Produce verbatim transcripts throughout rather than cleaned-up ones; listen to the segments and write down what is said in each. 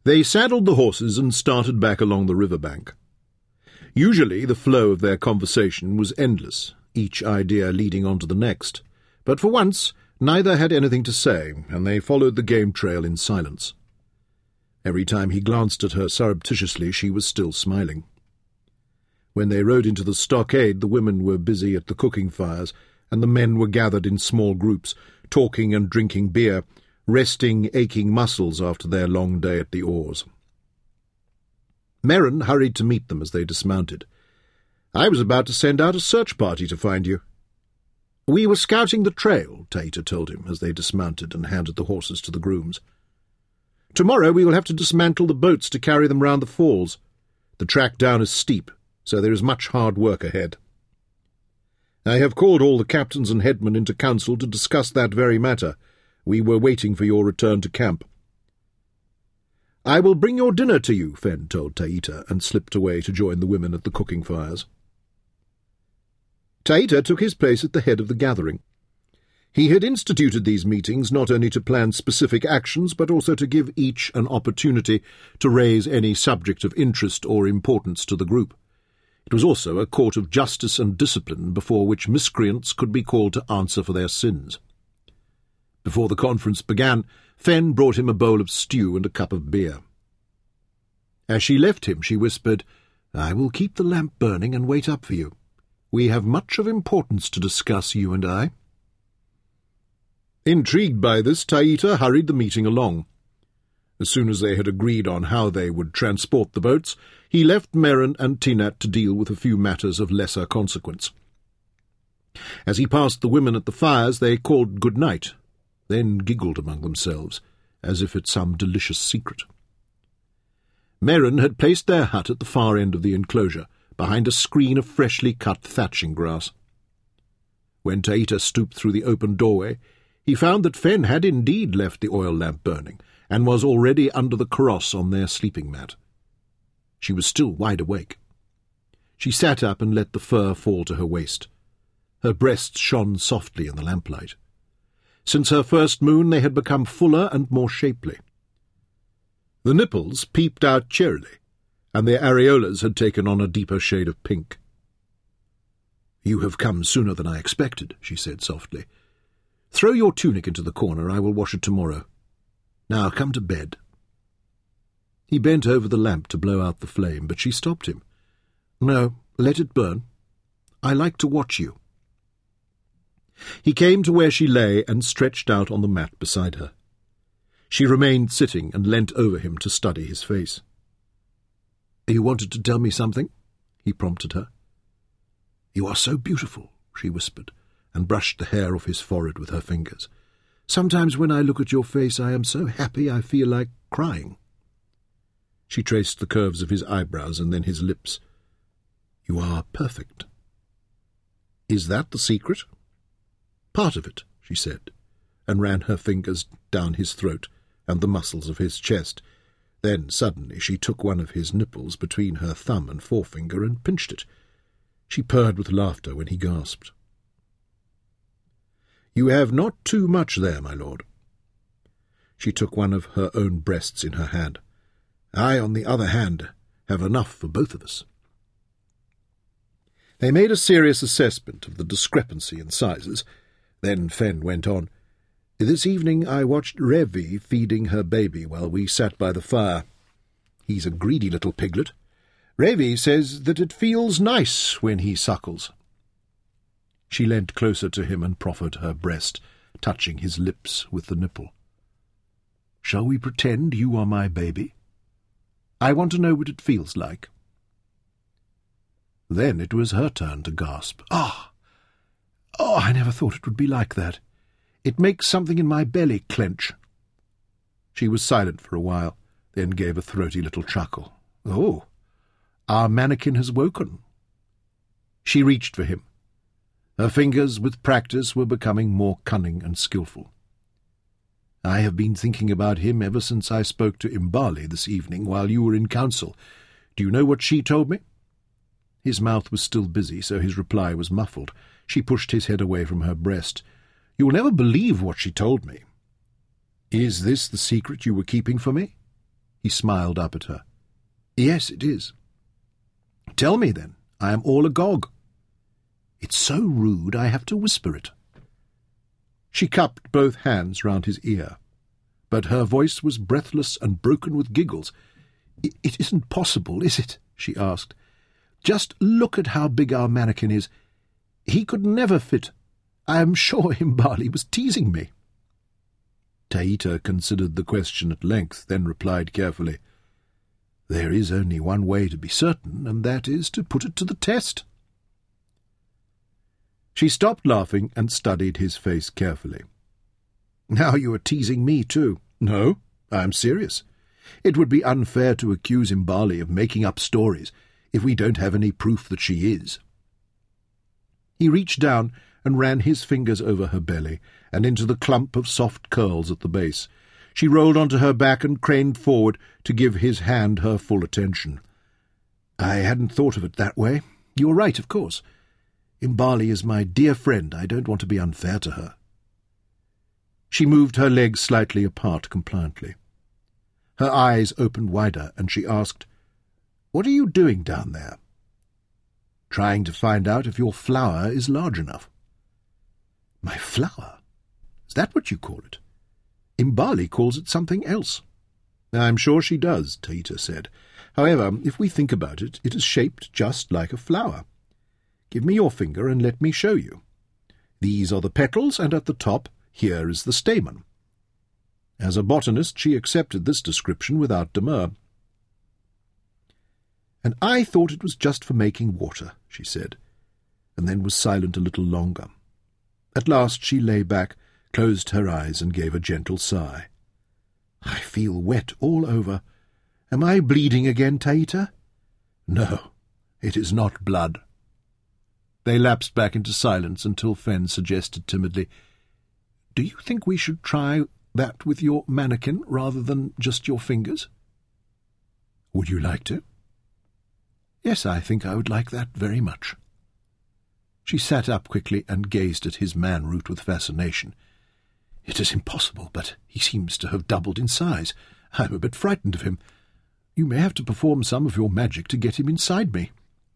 They saddled the horses and started back along the river bank. Usually the flow of their conversation was endless, each idea leading on to the next, but for once neither had anything to say, and they followed the game trail in silence. Every time he glanced at her surreptitiously, she was still smiling. When they rode into the stockade, the women were busy at the cooking fires, and the men were gathered in small groups, talking and drinking beer, resting aching muscles after their long day at the oars. Merrin hurried to meet them as they dismounted. "I was about to send out a search party to find you." "We were scouting the trail," Taita told him as they dismounted and handed the horses to the grooms. "Tomorrow we will have to dismantle the boats to carry them round the falls. The track down is steep, so there is much hard work ahead. I have called all the captains and headmen into council to discuss that very matter. We were waiting for your return to camp." "I will bring your dinner to you," Fen told Taita, and slipped away to join the women at the cooking fires. Taita took his place at the head of the gathering. He had instituted these meetings not only to plan specific actions, but also to give each an opportunity to raise any subject of interest or importance to the group. It was also a court of justice and discipline before which miscreants could be called to answer for their sins. Before the conference began, Fen brought him a bowl of stew and a cup of beer. As she left him, she whispered, "I will keep the lamp burning and wait up for you. We have much of importance to discuss, you and I." Intrigued by this, Taita hurried the meeting along. As soon as they had agreed on how they would transport the boats, he left Merrin and Tinat to deal with a few matters of lesser consequence. As he passed the women at the fires, they called good night, then giggled among themselves, as if at some delicious secret. Merrin had placed their hut at the far end of the enclosure, behind a screen of freshly cut thatching grass. When Taita stooped through the open doorway, he found that Fen had indeed left the oil lamp burning, and was already under the cross on their sleeping mat. She was still wide awake. She sat up and let the fur fall to her waist. Her breasts shone softly in the lamplight. Since her first moon they had become fuller and more shapely. The nipples peeped out cheerily, and their areolas had taken on a deeper shade of pink. "You have come sooner than I expected," she said softly. "Throw your tunic into the corner. I will wash it tomorrow. Now come to bed." He bent over the lamp to blow out the flame, but she stopped him. "No, let it burn. I like to watch you." He came to where she lay and stretched out on the mat beside her. She remained sitting and leant over him to study his face. "You wanted to tell me something?" he prompted her. "You are so beautiful," she whispered, and brushed the hair off his forehead with her fingers. "Sometimes when I look at your face I am so happy I feel like crying." She traced the curves of his eyebrows and then his lips. "You are perfect." "Is that the secret?" "Part of it," she said, and ran her fingers down his throat and the muscles of his chest. Then suddenly she took one of his nipples between her thumb and forefinger and pinched it. She purred with laughter when he gasped. "You have not too much there, my lord." She took one of her own breasts in her hand. "I, on the other hand, have enough for both of us." They made a serious assessment of the discrepancy in sizes. Then Fen went on, "This evening I watched Revi feeding her baby while we sat by the fire. He's a greedy little piglet. Revi says that it feels nice when he suckles." She leant closer to him and proffered her breast, touching his lips with the nipple. "Shall we pretend you are my baby? I want to know what it feels like." Then it was her turn to gasp. "Ah! Oh, I never thought it would be like that. It makes something in my belly clench." She was silent for a while, then gave a throaty little chuckle. "Oh, our mannequin has woken." She reached for him. Her fingers, with practice, were becoming more cunning and skilful. "I have been thinking about him ever since I spoke to Imbali this evening while you were in council. Do you know what she told me?" His mouth was still busy, so his reply was muffled. She pushed his head away from her breast. "You will never believe what she told me." "Is this the secret you were keeping for me?" He smiled up at her. "Yes, it is." "Tell me, then. I am all agog." "It's so rude I have to whisper it." She cupped both hands round his ear, but her voice was breathless and broken with giggles. "It isn't possible, is it?" she asked. "Just look at how big our mannequin is. He could never fit. I am sure Imbali was teasing me." Taita considered the question at length, then replied carefully, "There is only one way to be certain, and that is to put it to the test." She stopped laughing and studied his face carefully. "Now you are teasing me, too." "No, I am serious. It would be unfair to accuse Imbali of making up stories if we don't have any proof that she is." He reached down and ran his fingers over her belly and into the clump of soft curls at the base. She rolled onto her back and craned forward to give his hand her full attention. "I hadn't thought of it that way. You're right, of course. Imbali is my dear friend. I don't want to be unfair to her." She moved her legs slightly apart compliantly. Her eyes opened wider, and she asked, "What are you doing down there?" "Trying to find out if your flower is large enough." "My flower? Is that what you call it? Imbali calls it something else." "I'm sure she does," Taita said. "However, if we think about it, it is shaped just like a flower. Give me your finger and let me show you. These are the petals, and at the top here is the stamen." As a botanist, she accepted this description without demur. "And I thought it was just for making water," she said, and then was silent a little longer. At last she lay back, closed her eyes, and gave a gentle sigh. "I feel wet all over. Am I bleeding again, Taita?" "No, it is not blood." They lapsed back into silence until Fen suggested timidly, "Do you think we should try that with your mannequin rather than just your fingers?" "Would you like to?" "Yes, I think I would like that very much." She sat up quickly and gazed at his man-root with fascination. "It is impossible, but he seems to have doubled in size. I'm a bit frightened of him. You may have to perform some of your magic to get him inside me."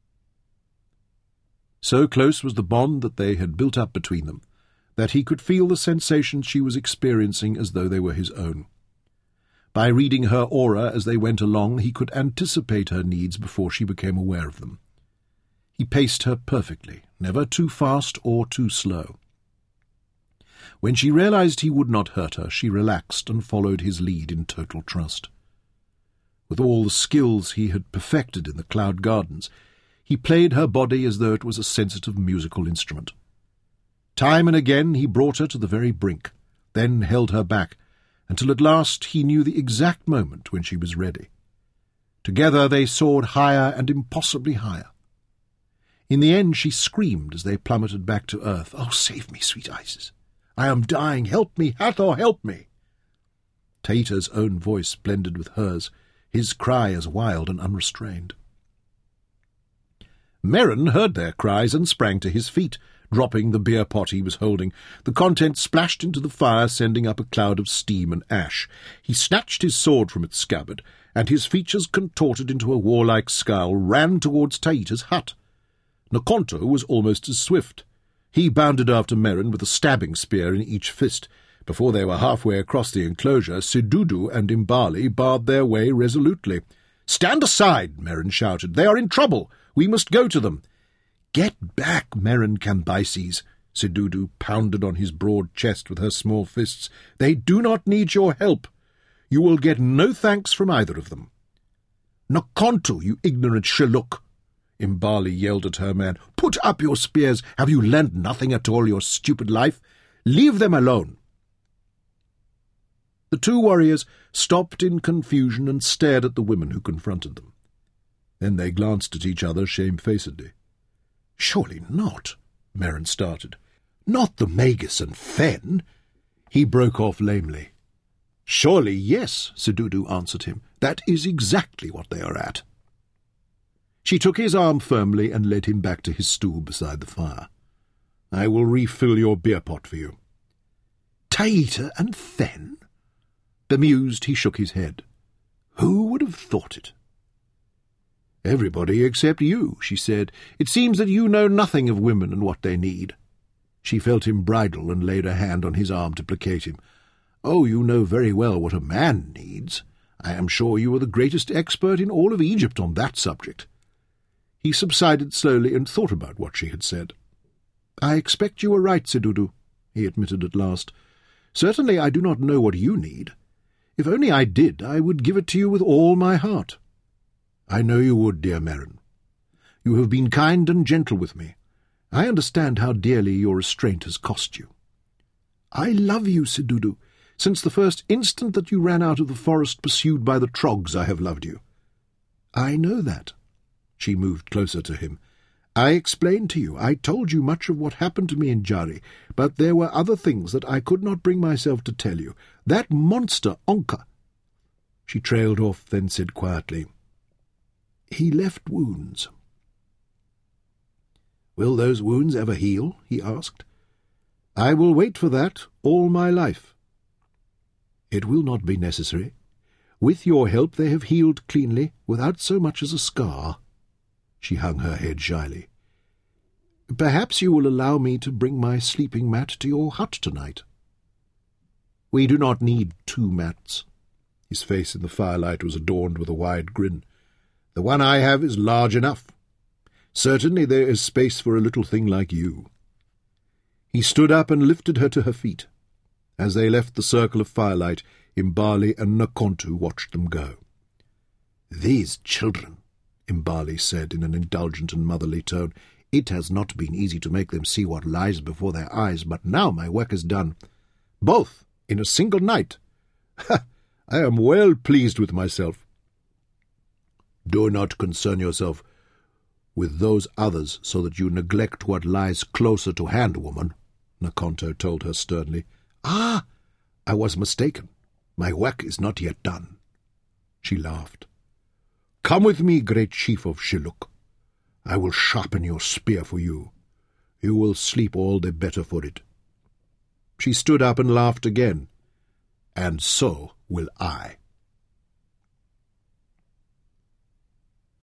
So close was the bond that they had built up between them, that he could feel the sensations she was experiencing as though they were his own. By reading her aura as they went along, he could anticipate her needs before she became aware of them. He paced her perfectly, never too fast or too slow. When she realized he would not hurt her, she relaxed and followed his lead in total trust. With all the skills he had perfected in the Cloud Gardens, he played her body as though it was a sensitive musical instrument. Time and again he brought her to the very brink, then held her back, until at last he knew the exact moment when she was ready. Together they soared higher and impossibly higher. In the end she screamed as they plummeted back to earth, "Oh, save me, sweet Isis! I am dying! Help me, Hathor, help me!" Taita's own voice blended with hers, his cry as wild and unrestrained. Merrin heard their cries and sprang to his feet, dropping the beer pot he was holding. The contents splashed into the fire, sending up a cloud of steam and ash. He snatched his sword from its scabbard, and his features contorted into a warlike scowl, ran towards Taita's hut. Nokonto was almost as swift. He bounded after Merrin with a stabbing spear in each fist. Before they were halfway across the enclosure, Sidudu and Imbali barred their way resolutely. "Stand aside!" Merrin shouted. "They are in trouble! We must go to them!" "Get back, Merrin Cambyses!" Sidudu pounded on his broad chest with her small fists. "They do not need your help. You will get no thanks from either of them." "Nokonto, you ignorant shilluk!" Imbali yelled at her man. "Put up your spears! Have you learned nothing at all your stupid life? Leave them alone!" The two warriors stopped in confusion and stared at the women who confronted them. Then they glanced at each other shamefacedly. "Surely not," Merrin started. "Not the Magus and Fen." He broke off lamely. "Surely yes," Sidudu answered him. "That is exactly what they are at." She took his arm firmly and led him back to his stool beside the fire. "I will refill your beer pot for you." "Taita and Fen?" Bemused, he shook his head. "Who would have thought it?" "Everybody except you," she said. "It seems that you know nothing of women and what they need." She felt him bridle and laid a hand on his arm to placate him. "Oh, you know very well what a man needs. I am sure you are the greatest expert in all of Egypt on that subject." He subsided slowly and thought about what she had said. "I expect you are right, Sedudu," he admitted at last. "Certainly I do not know what you need. If only I did, I would give it to you with all my heart." "I know you would, dear Merrin. You have been kind and gentle with me. I understand how dearly your restraint has cost you." "I love you, Sedudu. Since the first instant that you ran out of the forest pursued by the Trogs, I have loved you." "I know that." She moved closer to him. "I explained to you. I told you much of what happened to me in Jari, but there were other things that I could not bring myself to tell you. That monster, Onka—" She trailed off, then said quietly, "He left wounds." "Will those wounds ever heal?" he asked. "I will wait for that all my life." "It will not be necessary. With your help they have healed cleanly, without so much as a scar." She hung her head shyly. "Perhaps you will allow me to bring my sleeping mat to your hut tonight." "We do not need two mats." His face in the firelight was adorned with a wide grin. "The one I have is large enough. Certainly there is space for a little thing like you." He stood up and lifted her to her feet. As they left the circle of firelight, Imbali and Nakontu watched them go. "These children," Imbali said in an indulgent and motherly tone. "It has not been easy to make them see what lies before their eyes, but now my work is done. Both in a single night. Ha! I am well pleased with myself." "Do not concern yourself with those others so that you neglect what lies closer to hand, woman," Nakonto told her sternly. "Ah! I was mistaken. My work is not yet done." She laughed. "Come with me, great chief of Shilluk. I will sharpen your spear for you. You will sleep all the better for it." She stood up and laughed again. "And so will I."